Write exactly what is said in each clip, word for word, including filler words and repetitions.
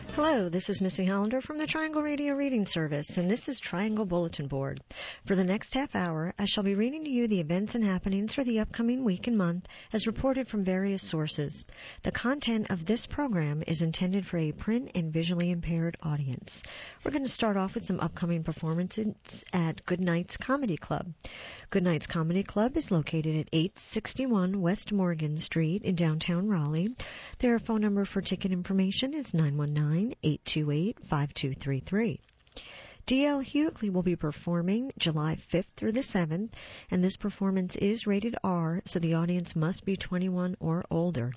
Hello, this is Missy Hollander from the Triangle Radio Reading Service, and this is Triangle Bulletin Board. For the next half hour, I shall be reading to you the events and happenings for the upcoming week and month as reported from various sources. The content of this program is intended for a print and visually impaired audience. We're going to start off with some upcoming performances at Goodnight's Comedy Club. Goodnight's Comedy Club is located at eight sixty-one West Morgan Street in downtown Raleigh. Their phone number for ticket information is nine one nine, eight two eight, five two three three. D L Hughley will be performing July fifth through the seventh, and this performance is rated R, so the audience must be twenty-one or older.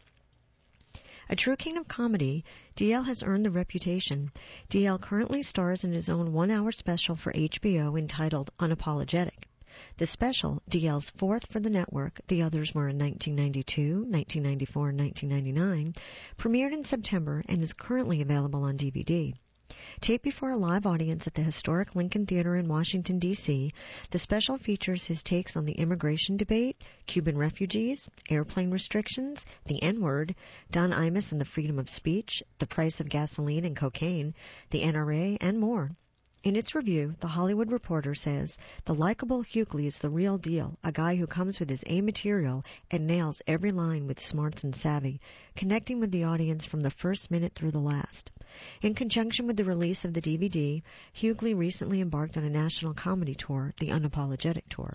A true king of comedy, D L has earned the reputation. D L currently stars in his own one-hour special for H B O entitled Unapologetic. The special, D L's fourth for the network, the others were in nineteen ninety-two, nineteen ninety-four, and nineteen ninety-nine, premiered in September and is currently available on D V D. Taped before a live audience at the historic Lincoln Theater in Washington, D C, the special features his takes on the immigration debate, Cuban refugees, airplane restrictions, the N-word, Don Imus and the freedom of speech, the price of gasoline and cocaine, the N R A, and more. In its review, The Hollywood Reporter says, the likable Hughley is the real deal, a guy who comes with his A material and nails every line with smarts and savvy, connecting with the audience from the first minute through the last. In conjunction with the release of the D V D, Hughley recently embarked on a national comedy tour, the Unapologetic Tour.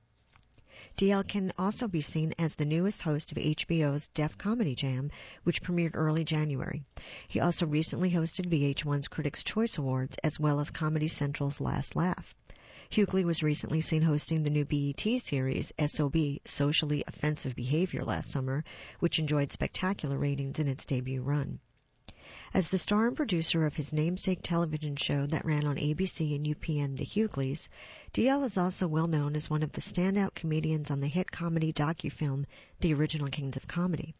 D L can also be seen as the newest host of H B O's Def Comedy Jam, which premiered early January. He also recently hosted V H one's Critics' Choice Awards, as well as Comedy Central's Last Laugh. Hughley was recently seen hosting the new B E T series, S O B, Socially Offensive Behavior, last summer, which enjoyed spectacular ratings in its debut run. As the star and producer of his namesake television show that ran on A B C and U P N, The Hughleys, D L is also well known as one of the standout comedians on the hit comedy docufilm, The Original Kings of Comedy.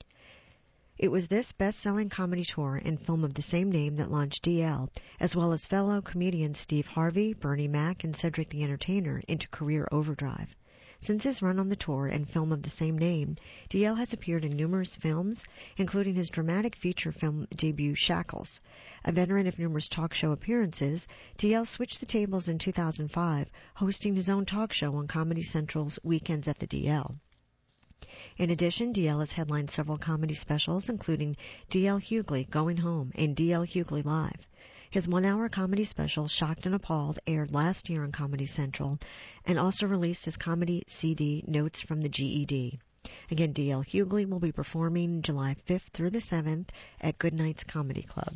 It was this best-selling comedy tour and film of the same name that launched D L, as well as fellow comedians Steve Harvey, Bernie Mac, and Cedric the Entertainer into career overdrive. Since his run on the tour and film of the same name, D L has appeared in numerous films, including his dramatic feature film debut Shackles. A veteran of numerous talk show appearances, D L switched the tables in two thousand five, hosting his own talk show on Comedy Central's Weekends at the D L. In addition, D L has headlined several comedy specials, including D L Hughley Going Home and D L Hughley Live. His one-hour comedy special, Shocked and Appalled, aired last year on Comedy Central, and also released his comedy C D, Notes from the G E D. Again, D L Hughley will be performing July fifth through the seventh at Goodnight's Comedy Club.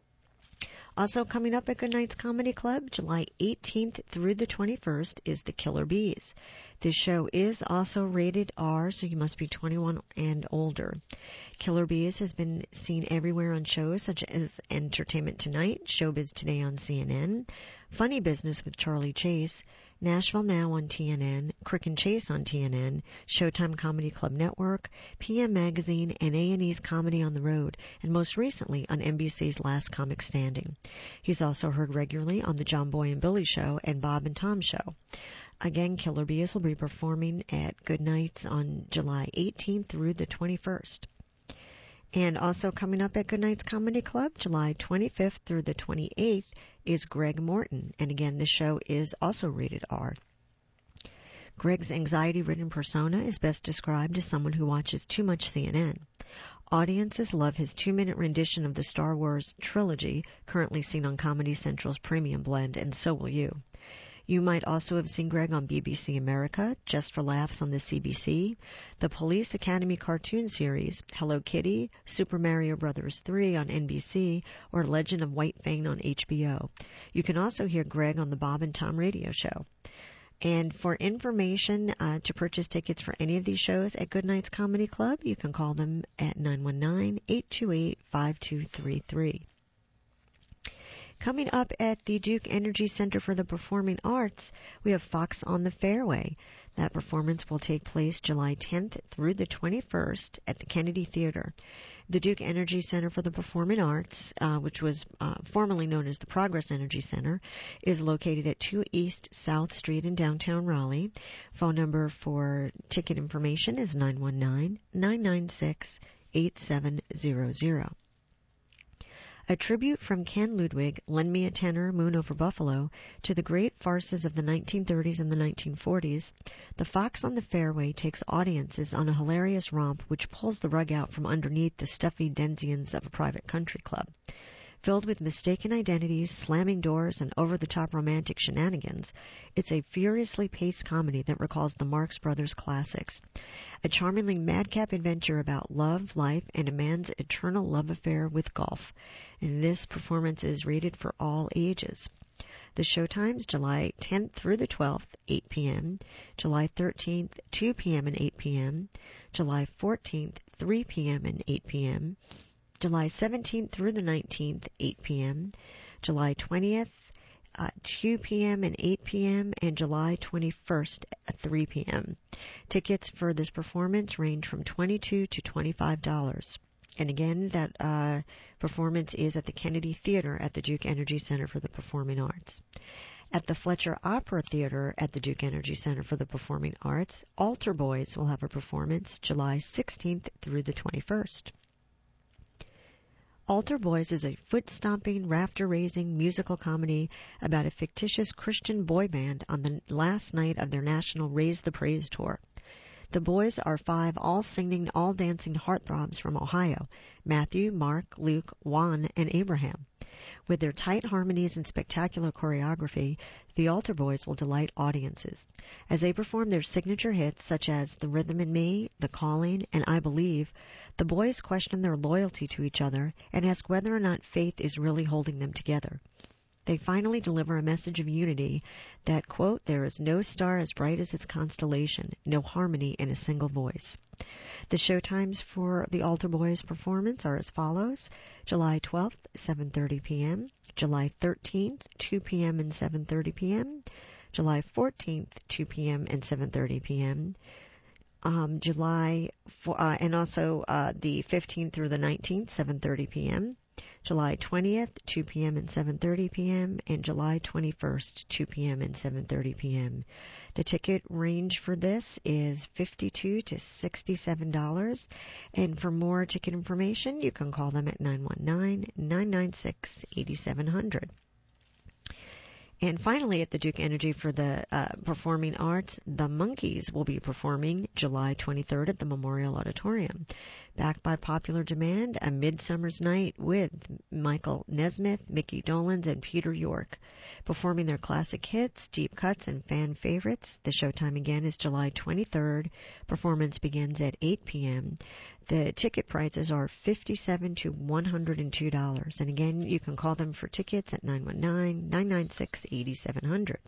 Also coming up at Goodnight's Comedy Club, July eighteenth through the twenty-first, is The Killer Bees. This show is also rated R, so you must be twenty-one and older. Killer Bees has been seen everywhere on shows such as Entertainment Tonight, Showbiz Today on C N N, Funny Business with Charlie Chase, Nashville Now on T N N, Crick and Chase on T N N, Showtime Comedy Club Network, P M Magazine, and A and E's Comedy on the Road, and most recently on N B C's Last Comic Standing. He's also heard regularly on The John Boy and Billy Show and Bob and Tom Show. Again, Killer Bees will be performing at Goodnight's on July eighteenth through the twenty-first. And also coming up at Goodnight's Comedy Club, July twenty-fifth through the twenty-eighth, is Greg Morton. And again, this show is also rated R. Greg's anxiety-ridden persona is best described as someone who watches too much C N N. Audiences love his two-minute rendition of the Star Wars trilogy, currently seen on Comedy Central's Premium Blend, and so will you. You might also have seen Greg on B B C America, Just for Laughs on the C B C, the Police Academy cartoon series, Hello Kitty, Super Mario Bros. three on N B C, or Legend of White Fang on H B O. You can also hear Greg on the Bob and Tom radio show. And for information uh, to purchase tickets for any of these shows at Goodnight's Comedy Club, you can call them at nine one nine, eight two eight, five two three three. Coming up at the Duke Energy Center for the Performing Arts, we have Fox on the Fairway. That performance will take place July tenth through the twenty-first at the Kennedy Theater. The Duke Energy Center for the Performing Arts, uh, which was uh, formerly known as the Progress Energy Center, is located at two East South Street in downtown Raleigh. Phone number for ticket information is nine one nine, nine nine six, eight seven zero zero. A tribute from Ken Ludwig, Lend Me a Tenor, Moon Over Buffalo, to the great farces of the nineteen thirties and the nineteen forties, The Fox on the Fairway takes audiences on a hilarious romp which pulls the rug out from underneath the stuffy denizens of a private country club. Filled with mistaken identities, slamming doors, and over-the-top romantic shenanigans, it's a furiously paced comedy that recalls the Marx Brothers classics. A charmingly madcap adventure about love, life, and a man's eternal love affair with golf. And this performance is rated for all ages. The showtimes, July tenth through the twelfth, eight p.m., July thirteenth, two p.m. and eight p.m., July fourteenth, three p.m. and eight p.m., July seventeenth through the nineteenth, eight p.m., July twentieth, uh, two p.m. and eight p.m., and July twenty-first at three p.m. Tickets for this performance range from twenty-two dollars to twenty-five dollars. And again, that uh, performance is at the Kennedy Theater at the Duke Energy Center for the Performing Arts. At the Fletcher Opera Theater at the Duke Energy Center for the Performing Arts, Altar Boys will have a performance July sixteenth through the twenty-first. Altar Boys is a foot-stomping, rafter-raising musical comedy about a fictitious Christian boy band on the last night of their national Raise the Praise tour. The boys are five all-singing, all-dancing heartthrobs from Ohio: Matthew, Mark, Luke, Juan, and Abraham. With their tight harmonies and spectacular choreography, the Altar Boys will delight audiences. As they perform their signature hits such as The Rhythm in Me, The Calling, and I Believe, the boys question their loyalty to each other and ask whether or not faith is really holding them together. They finally deliver a message of unity that, quote, there is no star as bright as its constellation, no harmony in a single voice. The showtimes for the Altar Boys performance are as follows: July twelfth, seven thirty p.m., July thirteenth, two p.m. and seven thirty p.m., July fourteenth, two p.m. and seven thirty p.m., um, July, for, uh, and also uh, the fifteenth through the nineteenth, seven thirty p.m., July twentieth, two p.m. and seven thirty p.m., and July twenty-first, two p.m. and seven thirty p.m. The ticket range for this is fifty-two dollars to sixty-seven dollars, and for more ticket information, you can call them at nine one nine, nine nine six, eight seven zero zero. And finally, at the Duke Energy for the uh, Performing Arts, the Monkees will be performing July twenty-third at the Memorial Auditorium. Backed by popular demand, A Midsummer's Night with Michael Nesmith, Mickey Dolenz, and Peter York. Performing their classic hits, deep cuts, and fan favorites. The showtime again is July twenty-third. Performance begins at eight p.m. The ticket prices are fifty-seven dollars to one hundred two dollars. And again, you can call them for tickets at nine one nine, nine nine six, eight seven zero zero.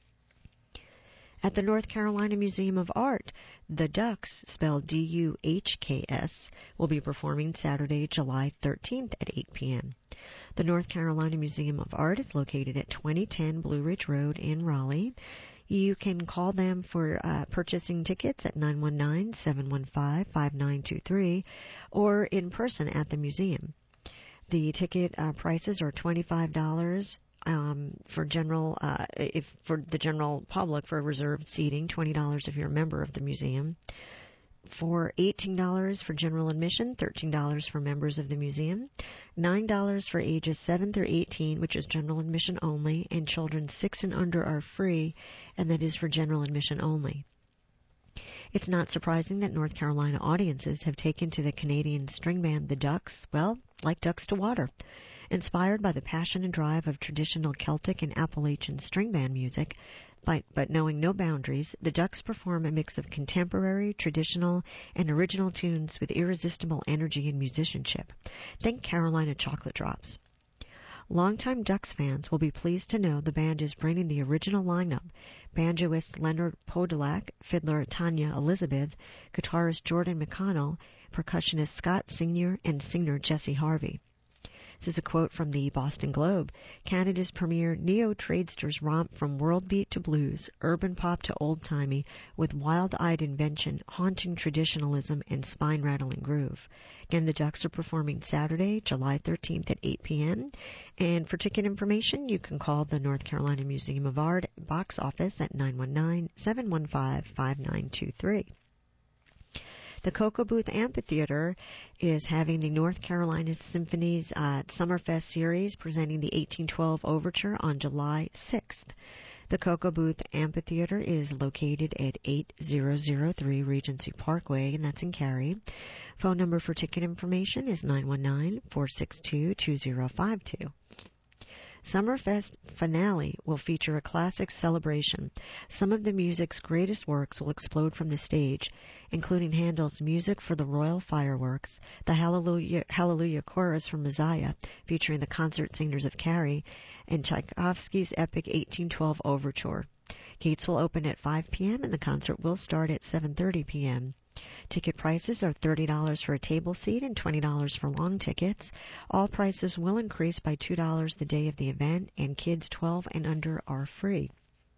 At the North Carolina Museum of Art, the Ducks, spelled D U H K S, will be performing Saturday, July thirteenth at eight p.m. The North Carolina Museum of Art is located at twenty ten Blue Ridge Road in Raleigh. You can call them for uh, purchasing tickets at nine one nine, seven one five, five nine two three or in person at the museum. The ticket uh, prices are twenty-five dollars um, for general, uh, if for the general public for reserved seating, twenty dollars if you're a member of the museum. For eighteen dollars for general admission, thirteen dollars for members of the museum, nine dollars for ages seven through eighteen, which is general admission only, and children six and under are free, and that is for general admission only. It's not surprising that North Carolina audiences have taken to the Canadian string band The Ducks, well, like ducks to water. Inspired by the passion and drive of traditional Celtic and Appalachian string band music, But, but knowing no boundaries, the Ducks perform a mix of contemporary, traditional, and original tunes with irresistible energy and musicianship. Think Carolina Chocolate Drops. Longtime Ducks fans will be pleased to know the band is bringing the original lineup: banjoist Leonard Podolak, fiddler Tanya Elizabeth, guitarist Jordan McConnell, percussionist Scott Senior, and singer Jesse Harvey. This is a quote from the Boston Globe. Canada's premier neo-tradesters romp from world beat to blues, urban pop to old-timey, with wild-eyed invention, haunting traditionalism, and spine-rattling groove. Again, the Ducks are performing Saturday, July thirteenth at eight p.m. And for ticket information, you can call the North Carolina Museum of Art box office at nine one nine, seven one five, five nine two three. The Cocoa Booth Amphitheater is having the North Carolina Symphony's uh, Summerfest series presenting the eighteen twelve Overture on July sixth. The Cocoa Booth Amphitheater is located at eight thousand three Regency Parkway, and that's in Cary. Phone number for ticket information is nine one nine, four six two, two zero five two. Summerfest finale will feature a classic celebration. Some of the music's greatest works will explode from the stage, including Handel's Music for the Royal Fireworks, the Hallelujah, Hallelujah Chorus from Messiah, featuring the concert singers of Cary, and Tchaikovsky's epic eighteen twelve Overture. Gates will open at five p.m. and the concert will start at seven thirty p.m. Ticket prices are thirty dollars for a table seat and twenty dollars for long tickets. All prices will increase by two dollars the day of the event, and kids twelve and under are free.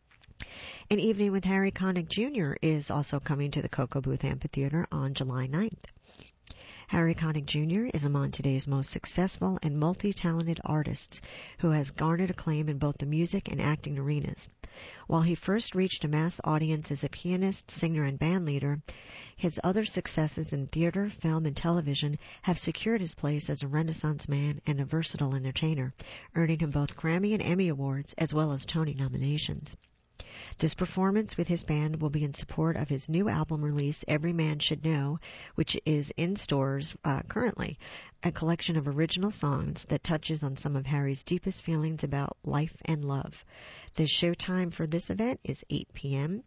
An Evening with Harry Connick Junior is also coming to the Cocoa Booth Amphitheater on July ninth. Harry Connick Junior is among today's most successful and multi-talented artists who has garnered acclaim in both the music and acting arenas. While he first reached a mass audience as a pianist, singer, and bandleader, his other successes in theater, film, and television have secured his place as a Renaissance man and a versatile entertainer, earning him both Grammy and Emmy Awards as well as Tony nominations. This performance with his band will be in support of his new album release, Every Man Should Know, which is in stores uh, currently, a collection of original songs that touches on some of Harry's deepest feelings about life and love. The showtime for this event is eight p.m.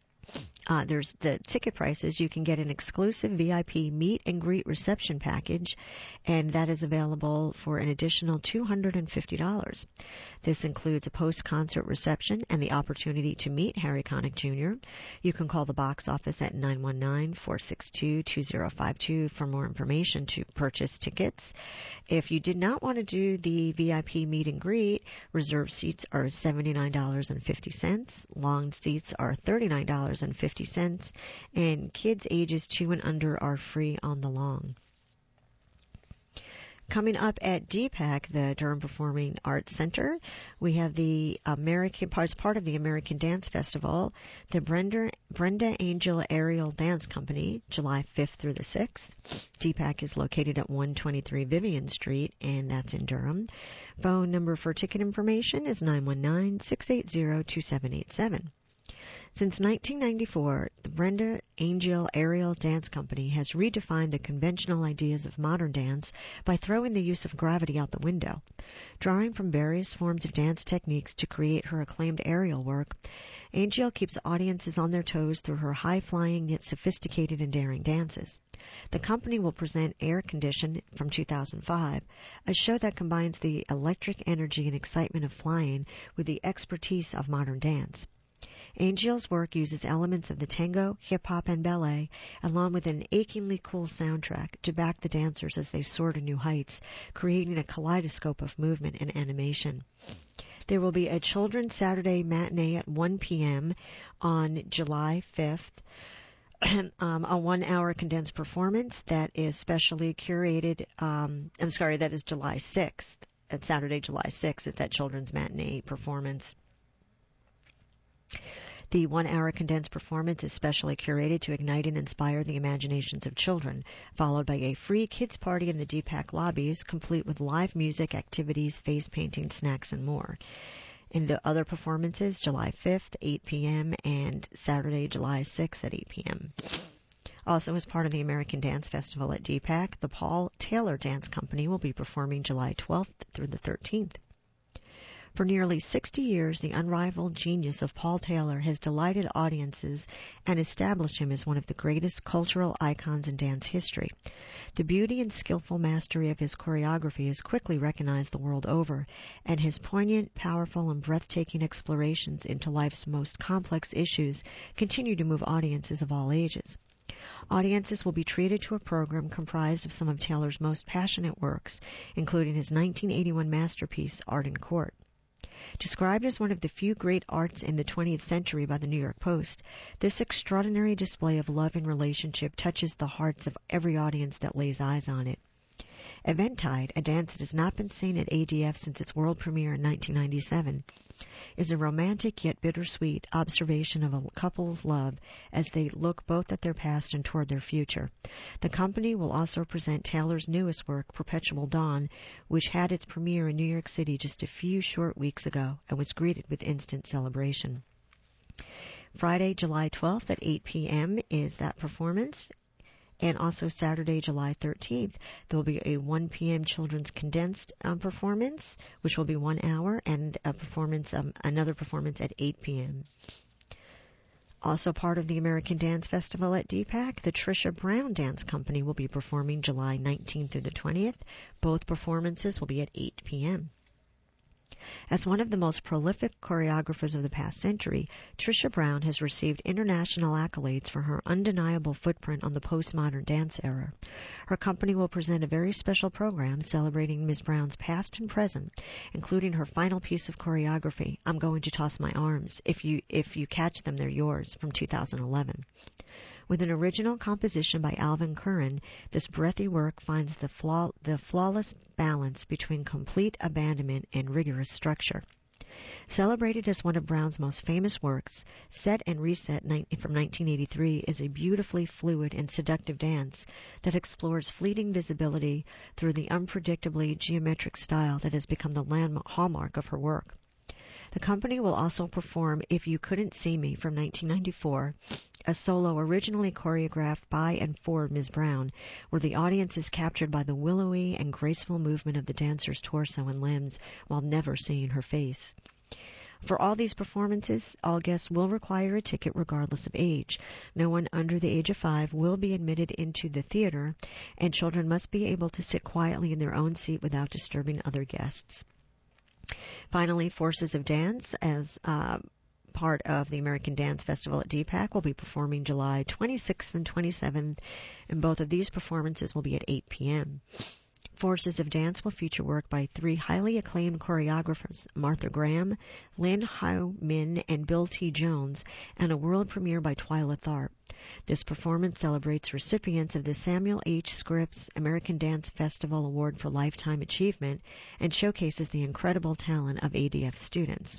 Uh, there's the ticket prices. You can get an exclusive V I P meet and greet reception package, and that is available for an additional two hundred fifty dollars. This includes a post-concert reception and the opportunity to meet Harry Connick Junior You can call the box office at nine one nine, four six two, two zero five two for more information to purchase tickets. If you did not want to do the V I P meet and greet, reserved seats are seventy-nine dollars and fifty cents, long seats are thirty-nine dollars and fifty cents, and kids ages two and under are free on the long. Coming up at D PAC, the Durham Performing Arts Center, we have the American, as part of the American Dance Festival, the Brenda, Brenda Angel Aerial Dance Company, July fifth through the sixth. D PAC is located at one twenty-three Vivian Street, and that's in Durham. Phone number for ticket information is nine one nine, six eight zero, two seven eight seven. Since nineteen ninety-four, the Brenda Angel Aerial Dance Company has redefined the conventional ideas of modern dance by throwing the use of gravity out the window. Drawing from various forms of dance techniques to create her acclaimed aerial work, Angel keeps audiences on their toes through her high-flying yet sophisticated and daring dances. The company will present Air Condition from two thousand five, a show that combines the electric energy and excitement of flying with the expertise of modern dance. Angel's work uses elements of the tango, hip-hop, and ballet, along with an achingly cool soundtrack to back the dancers as they soar to new heights, creating a kaleidoscope of movement and animation. There will be a Children's Saturday matinee at one p.m. on July fifth, um, a one-hour condensed performance that is specially curated, um, I'm sorry, that is July sixth. At Saturday, July sixth, is that children's matinee performance. The one-hour condensed performance is specially curated to ignite and inspire the imaginations of children, followed by a free kids' party in the D PAC lobbies, complete with live music, activities, face painting, snacks, and more. In the other performances, July fifth, eight p.m., and Saturday, July sixth at eight p.m. Also, as part of the American Dance Festival at D PAC, the Paul Taylor Dance Company will be performing July twelfth through the thirteenth. For nearly sixty years, the unrivaled genius of Paul Taylor has delighted audiences and established him as one of the greatest cultural icons in dance history. The beauty and skillful mastery of his choreography is quickly recognized the world over, and his poignant, powerful, and breathtaking explorations into life's most complex issues continue to move audiences of all ages. Audiences will be treated to a program comprised of some of Taylor's most passionate works, including his nineteen eighty-one masterpiece, Art in Court. Described as one of the few great arts in the twentieth century by the New York Post, this extraordinary display of love and relationship touches the hearts of every audience that lays eyes on it. Eventide, a dance that has not been seen at A D F since its world premiere in nineteen ninety-seven, is a romantic yet bittersweet observation of a couple's love as they look both at their past and toward their future. The company will also present Taylor's newest work, Perpetual Dawn, which had its premiere in New York City just a few short weeks ago and was greeted with instant celebration. Friday, July twelfth at eight p.m. is that performance. And also Saturday, July thirteenth, there will be a one p.m. children's condensed um, performance, which will be one hour, and a performance, um, another performance at eight p.m. Also part of the American Dance Festival at D PAC, the Trisha Brown Dance Company will be performing July nineteenth through the twentieth. Both performances will be at eight p.m. As one of the most prolific choreographers of the past century, Trisha Brown has received international accolades for her undeniable footprint on the postmodern dance era. Her company will present a very special program celebrating Miz Brown's past and present, including her final piece of choreography, I'm Going to Toss My Arms. If you, if you catch them, they're yours, from two thousand eleven. With an original composition by Alvin Curran, this breathy work finds the, flaw, the flawless balance between complete abandonment and rigorous structure. Celebrated as one of Brown's most famous works, Set and Reset from nineteen eighty-three is a beautifully fluid and seductive dance that explores fleeting visibility through the unpredictably geometric style that has become the landmark hallmark of her work. The company will also perform If You Couldn't See Me from nineteen ninety-four, a solo originally choreographed by and for Miz Brown, where the audience is captured by the willowy and graceful movement of the dancer's torso and limbs while never seeing her face. For all these performances, all guests will require a ticket regardless of age. No one under the age of five will be admitted into the theater, and children must be able to sit quietly in their own seat without disturbing other guests. Finally, Forces of Dance, as uh, part of the American Dance Festival at D PAC, will be performing July twenty-sixth and twenty-seventh, and both of these performances will be at eight p.m. Forces of Dance will feature work by three highly acclaimed choreographers, Martha Graham, Lin Hao Min, and Bill T. Jones, and a world premiere by Twyla Tharp. This performance celebrates recipients of the Samuel H. Scripps American Dance Festival Award for Lifetime Achievement and showcases the incredible talent of A D F students.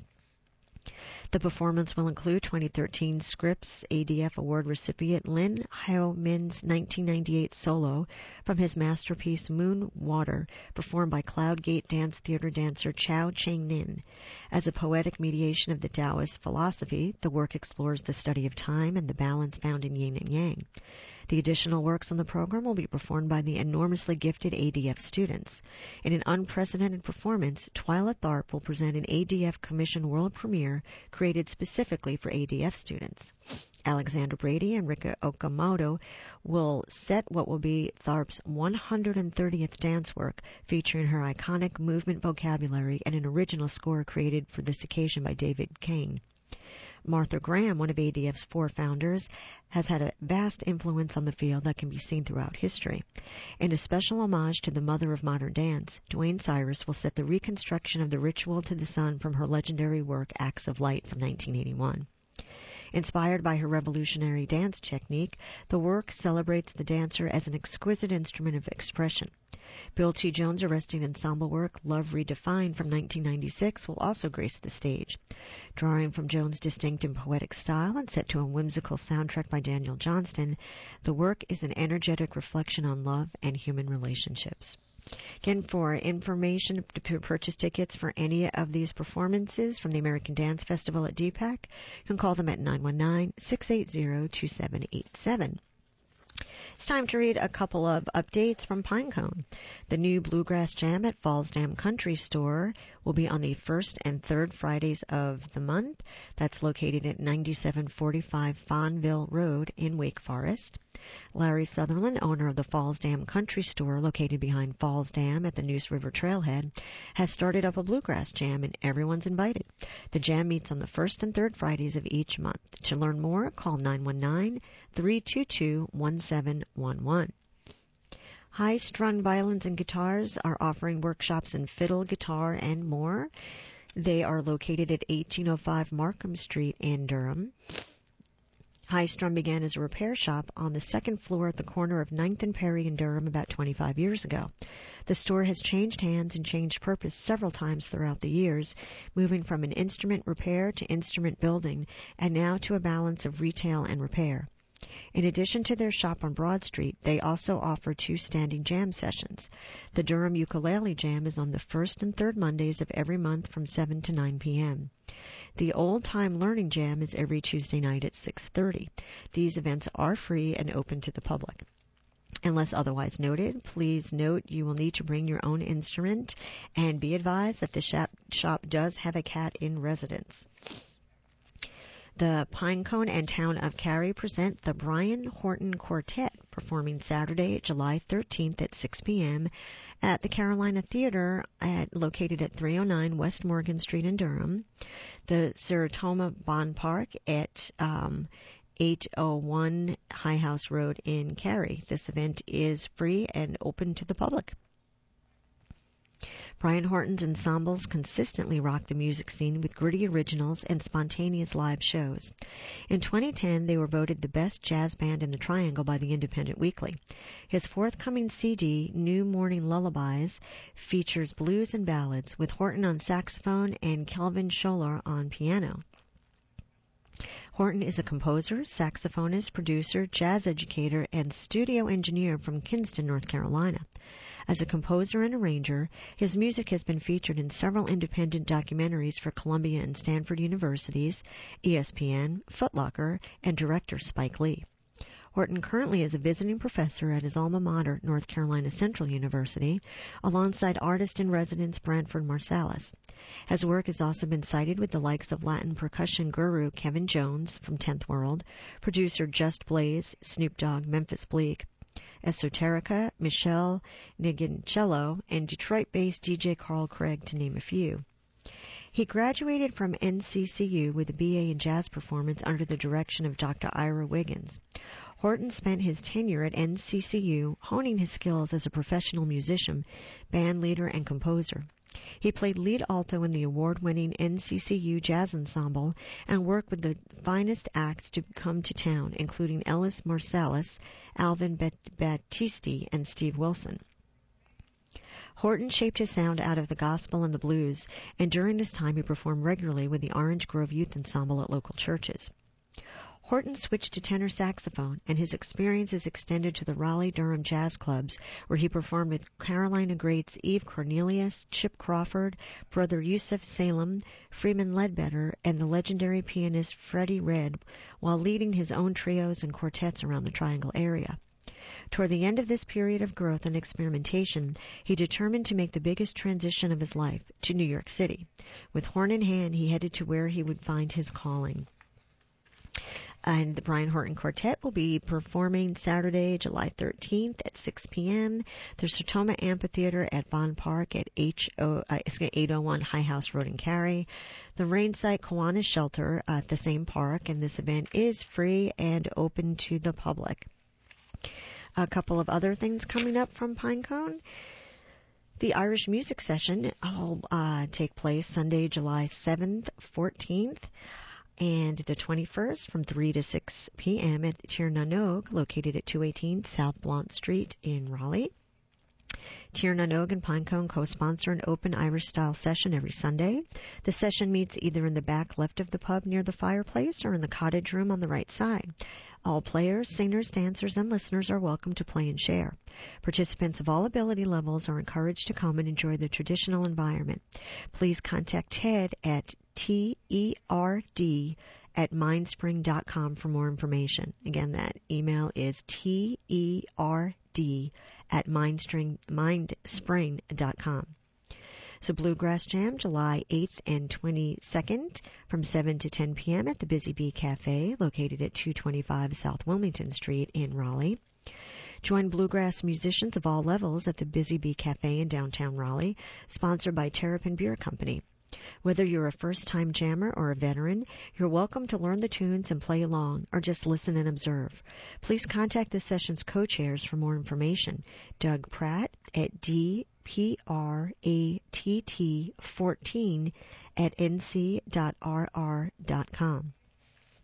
The performance will include twenty thirteen Scripps A D F Award recipient Lin Hao Min's nineteen ninety-eight solo from his masterpiece Moon Water, performed by Cloudgate Dance Theater dancer Chow Cheng-nin. As a poetic mediation of the Taoist philosophy, the work explores the study of time and the balance found in yin and yang. The additional works on the program will be performed by the enormously gifted A D F students. In an unprecedented performance, Twyla Tharp will present an A D F commissioned world premiere created specifically for A D F students. Alexandra Brady and Rika Okamoto will set what will be Tharp's one hundred thirtieth dance work, featuring her iconic movement vocabulary and an original score created for this occasion by David Kane. Martha Graham, one of A D F's four founders, has had a vast influence on the field that can be seen throughout history. In a special homage to the mother of modern dance, Dwayne Cyrus will set the reconstruction of the Ritual to the Sun from her legendary work Acts of Light from nineteen eighty-one. Inspired by her revolutionary dance technique, the work celebrates the dancer as an exquisite instrument of expression. Bill T. Jones' arresting ensemble work, Love Redefined from nineteen ninety-six, will also grace the stage. Drawing from Jones' distinct and poetic style and set to a whimsical soundtrack by Daniel Johnston, the work is an energetic reflection on love and human relationships. Again, for information to purchase tickets for any of these performances from the American Dance Festival at D PAC, you can call them at nine one nine, six eight zero, two seven eight seven. It's time to read a couple of updates from Pinecone. The new Bluegrass Jam at Falls Dam Country Store will be on the first and third Fridays of the month. That's located at ninety-seven forty-five Fawnville Road in Wake Forest. Larry Sutherland, owner of the Falls Dam Country Store located behind Falls Dam at the Neuse River Trailhead, has started up a Bluegrass Jam, and everyone's invited. The jam meets on the first and third Fridays of each month. To learn more, call nine one nine, three two two, one seven one one. High-strung violins and guitars are offering workshops in fiddle, guitar, and more. They are located at eighteen oh five Markham Street in Durham. High Strum began as a repair shop on the second floor at the corner of ninth and Perry in Durham about twenty-five years ago. The store has changed hands and changed purpose several times throughout the years, moving from an instrument repair to instrument building, and now to a balance of retail and repair. In addition to their shop on Broad Street, they also offer two standing jam sessions. The Durham Ukulele Jam is on the first and third Mondays of every month from seven to nine p.m. The Old Time Learning Jam is every Tuesday night at six thirty. These events are free and open to the public. Unless otherwise noted, please note you will need to bring your own instrument, and be advised that the shop, shop does have a cat in residence. The Pinecone and Town of Cary present the Brian Horton Quartet, performing Saturday, July thirteenth at six p.m. at the Carolina Theater at, located at three oh nine West Morgan Street in Durham. The Saratoga Bond Park at um, eight oh one High House Road in Cary. This event is free and open to the public. Brian Horton's ensembles consistently rock the music scene with gritty originals and spontaneous live shows. In twenty ten, they were voted the best jazz band in the Triangle by the Independent Weekly. His forthcoming C D, New Morning Lullabies, features blues and ballads, with Horton on saxophone and Kelvin Scholler on piano. Horton is a composer, saxophonist, producer, jazz educator, and studio engineer from Kinston, North Carolina. As a composer and arranger, his music has been featured in several independent documentaries for Columbia and Stanford Universities, E S P N, Foot Locker, and director Spike Lee. Horton currently is a visiting professor at his alma mater, North Carolina Central University, alongside artist-in-residence Branford Marsalis. His work has also been cited with the likes of Latin percussion guru Kevin Jones from tenth World, producer Just Blaze, Snoop Dogg, Memphis Bleak, Esoterica, Michelle Nigincello, and Detroit-based D J Carl Craig, to name a few. He graduated from N C C U with a B A in jazz performance under the direction of Doctor Ira Wiggins. Horton spent his tenure at N C C U honing his skills as a professional musician, band leader, and composer. He played lead alto in the award-winning N C C U Jazz Ensemble and worked with the finest acts to come to town, including Ellis Marsalis, Alvin Battisti, and Steve Wilson. Horton shaped his sound out of the gospel and the blues, and during this time he performed regularly with the Orange Grove Youth Ensemble at local churches. Horton switched to tenor saxophone, and his experiences extended to the Raleigh-Durham Jazz Clubs, where he performed with Carolina greats Eve Cornelius, Chip Crawford, brother Yusef Salem, Freeman Ledbetter, and the legendary pianist Freddie Redd, while leading his own trios and quartets around the Triangle area. Toward the end of this period of growth and experimentation, he determined to make the biggest transition of his life, to New York City. With horn in hand, he headed to where he would find his calling. And the Brian Horton Quartet will be performing Saturday, July thirteenth at six p.m. The Sertoma Amphitheater at Bond Park at eight oh one High House Road in Cary. The Rainside Kiwanis Shelter at the same park, and this event is free and open to the public. A couple of other things coming up from Pinecone. The Irish Music Session will uh, take place Sunday, July seventh, fourteenth, and the twenty-first from three to six p.m. at Tir na Nog, located at two eighteen South Blount Street in Raleigh. Tir na Nog and Pinecone co-sponsor an open Irish-style session every Sunday. The session meets either in the back left of the pub near the fireplace or in the cottage room on the right side. All players, singers, dancers, and listeners are welcome to play and share. Participants of all ability levels are encouraged to come and enjoy the traditional environment. Please contact Ted at T E R D at mindspring dot com for more information. Again, that email is T E R D at mindspring, mindspring dot com. So Bluegrass Jam, July eighth and twenty-second from seven to ten p.m. at the Busy Bee Cafe, located at two twenty-five South Wilmington Street in Raleigh. Join bluegrass musicians of all levels at the Busy Bee Cafe in downtown Raleigh, sponsored by Terrapin Beer Company. Whether you're a first-time jammer or a veteran, you're welcome to learn the tunes and play along, or just listen and observe. Please contact the session's co-chairs for more information. Doug Pratt at D P R A T T fourteen at N C dot R R dot com.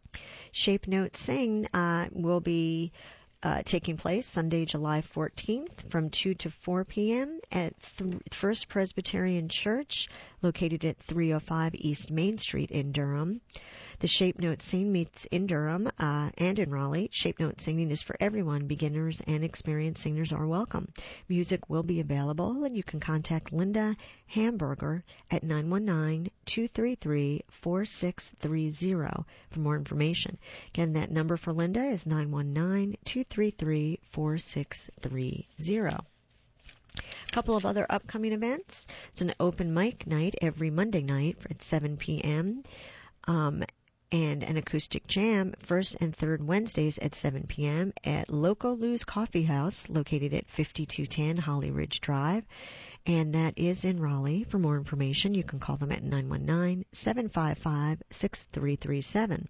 Shape Note Sing uh, will be uh, taking place Sunday, July fourteenth from two to four p.m. at Th- First Presbyterian Church, located at three oh five East Main Street in Durham. The Shape Note Sing meets in Durham uh, and in Raleigh. Shape Note Singing is for everyone. Beginners and experienced singers are welcome. Music will be available, and you can contact Linda Hamburger at nine one nine, two three three, four six three zero for more information. Again, that number for Linda is nine one nine, two three three, four six three zero. A couple of other upcoming events. It's an open mic night every Monday night at seven p.m. Um, and an acoustic jam first and third Wednesdays at seven p.m. at Loco Lou's Coffee House, located at fifty-two ten Holly Ridge Drive, and that is in Raleigh. For more information, you can call them at nine one nine, seven five five, six three three seven.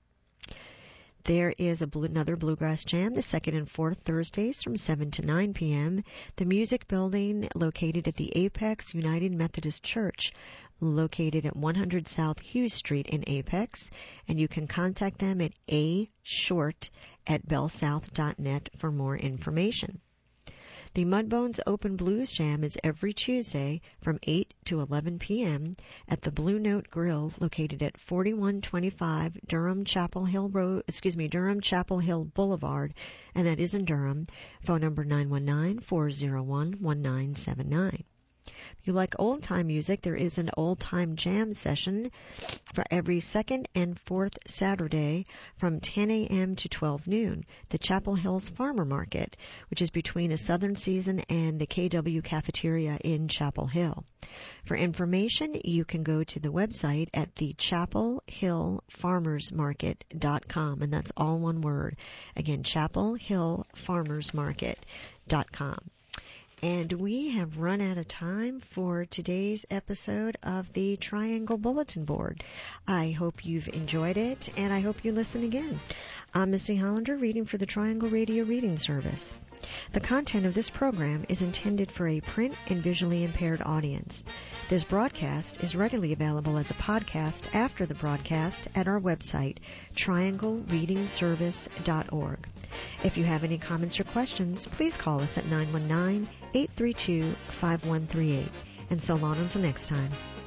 There is a blue, another Bluegrass Jam the second and fourth Thursdays from seven to nine p.m. The Music Building, located at the Apex United Methodist Church, located at one hundred South Hughes Street in Apex, and you can contact them at a short at bellsouth dot net for more information. The Mudbones Open Blues Jam is every Tuesday from eight to eleven p.m. at the Blue Note Grill, located at forty-one twenty-five Durham Chapel Hill Road, excuse me, Durham Chapel Hill Boulevard, and that is in Durham. Phone number nine one nine, four oh one, one nine seven nine. If you like old-time music, there is an old-time jam session for every second and fourth Saturday from ten a.m. to twelve noon, the Chapel Hills Farmer Market, which is between a Southern Season and the K W Cafeteria in Chapel Hill. For information, you can go to the website at the chapel hill farmers market dot com, and that's all one word. Again, chapel hill farmers market dot com. And we have run out of time for today's episode of the Triangle Bulletin Board. I hope you've enjoyed it, and I hope you listen again. I'm Missy Hollander, reading for the Triangle Radio Reading Service. The content of this program is intended for a print and visually impaired audience. This broadcast is readily available as a podcast after the broadcast at our website, triangle reading service dot org. If you have any comments or questions, please call us at nine one nine, eight three two, five one three eight. And so long until next time.